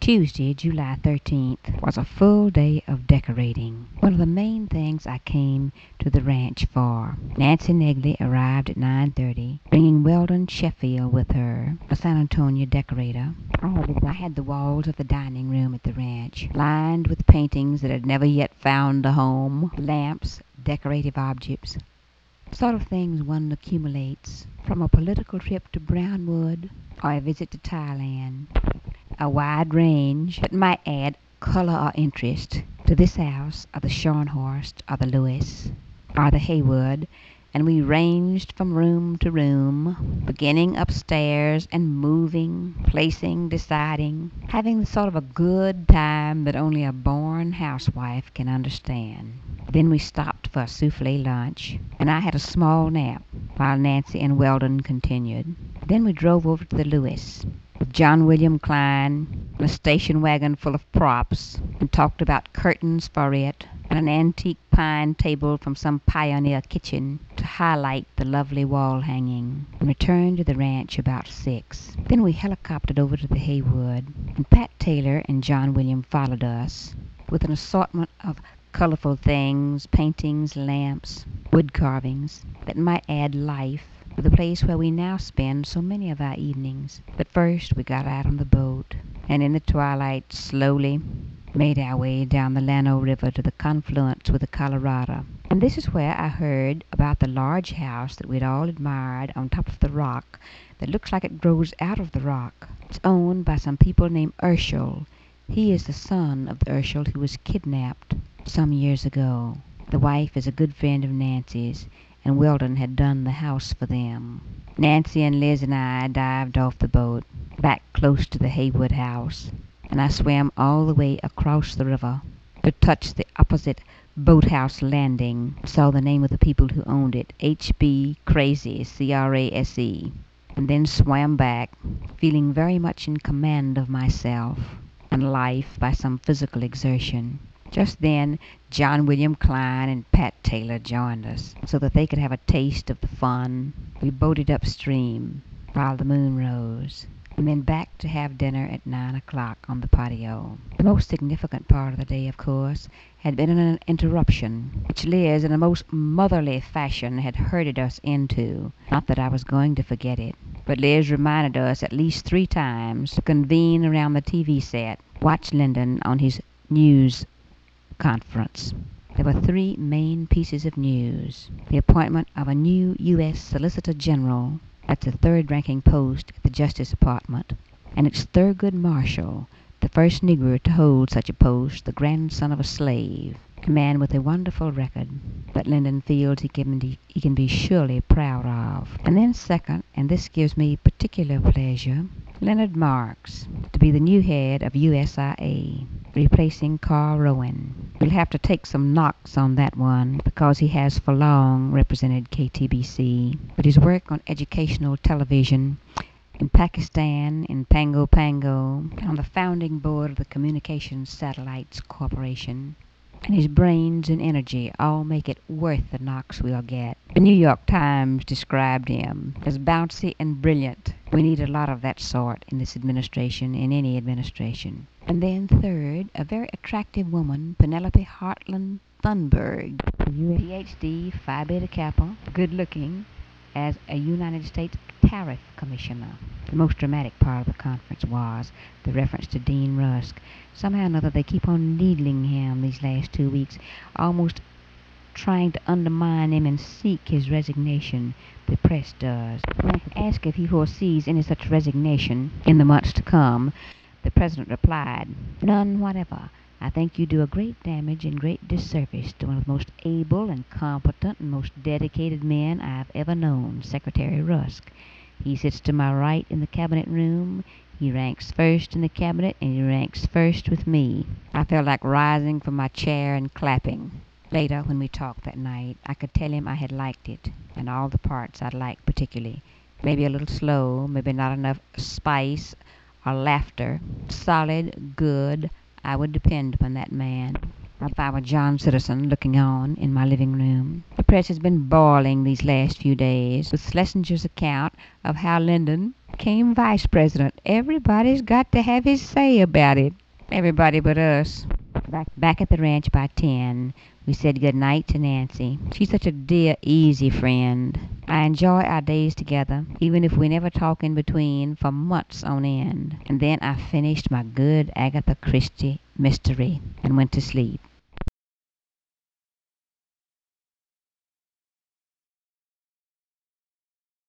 Tuesday, July 13th, was a full day of decorating. One of the main things I came to the ranch for. Nancy Negley arrived at 9:30, bringing Weldon Sheffield with her, a San Antonio decorator. I had the walls of the dining room at the ranch lined with paintings that had never yet found a home, lamps, decorative objects, sort of things one accumulates from a political trip to Brownwood or a visit to Thailand. A wide range that might add color or interest to this house, or the Scharnhorst, or the Lewis, or the Haywood, and we ranged from room to room, beginning upstairs and moving, placing, deciding, having the sort of a good time that only a born housewife can understand. Then we stopped for a souffle lunch, and I had a small nap while Nancy and Weldon continued. Then we drove over to the Lewis with John William Klein and a station wagon full of props, and talked about curtains for it and an antique pine table from some pioneer kitchen to highlight the lovely wall hanging, and returned to the ranch about 6. Then we helicoptered over to the Haywood, and Pat Taylor and John William followed us with an assortment of colorful things, paintings, lamps, wood carvings that might add life to the place where we now spend so many of our evenings. But first we got out on the boat, and in the twilight slowly made our way down the Llano River to the confluence with the Colorado. And this is where I heard about the large house that we'd all admired on top of the rock that looks like it grows out of the rock. It's owned by some people named Urschel. He is the son of the Urschel who was kidnapped some years ago. The wife is a good friend of Nancy's, and Weldon had done the house for them. Nancy and Liz and I dived off the boat, back close to the Haywood house, and I swam all the way across the river to touch the opposite boathouse landing. Saw the name of the people who owned it, H.B. Crazy, C-R-A-S-E, and then swam back, feeling very much in command of myself and life by some physical exertion. Just then, John William Klein and Pat Taylor joined us so that they could have a taste of the fun. We boated upstream while the moon rose, and then back to have dinner at 9 o'clock on the patio. The most significant part of the day, of course, had been an interruption, which Liz, in a most motherly fashion, had herded us into. Not that I was going to forget it, but Liz reminded us at least 3 times to convene around the TV set, watch Lyndon on his news conference. There were 3 main pieces of news: the appointment of a new U.S. Solicitor General, that's the 3rd-ranking post at the Justice Department, and its Thurgood Marshall, the first Negro to hold such a post, the grandson of a slave, a man with a wonderful record that Lyndon feels he can be surely proud of. And then second, and this gives me particular pleasure, Leonard Marks to be the new head of USIA, replacing Carl Rowan. We'll have to take some knocks on that one because he has for long represented KTBC, but his work on educational television in Pakistan, in Pango Pango, on the founding board of the Communications Satellites Corporation, and his brains and energy all make it worth the knocks we'll get. The New York Times described him as bouncy and brilliant. We need a lot of that sort in this administration, in any administration. And then third, a very attractive woman, Penelope Hartland Thunberg, Ph.D., Phi Beta Kappa, good-looking, as a United States Tariff Commissioner. The most dramatic part of the conference was the reference to Dean Rusk. Somehow or another they keep on needling him these last 2 weeks, almost trying to undermine him and seek his resignation. The press does. Asked if he foresees any such resignation in the months to come, the president replied, "None whatever. I think you do a great damage and great disservice to one of the most able and competent and most dedicated men I've ever known, Secretary Rusk. He sits to my right in the cabinet room. He ranks first in the cabinet, and he ranks first with me." I felt like rising from my chair and clapping. Later, when we talked that night, I could tell him I had liked it, and all the parts I'd liked particularly. Maybe a little slow, maybe not enough spice or laughter. Solid, good. I would depend upon that man. If I were John Citizen looking on in my living room. The press has been boiling these last few days with Schlesinger's account of how Lyndon Came vice president. Everybody's got to have his say about it. Everybody but us. Back at the ranch by 10, we said good night to Nancy. She's such a dear, easy friend. I enjoy our days together, even if we never talk in between for months on end. And then I finished my good Agatha Christie mystery and went to sleep.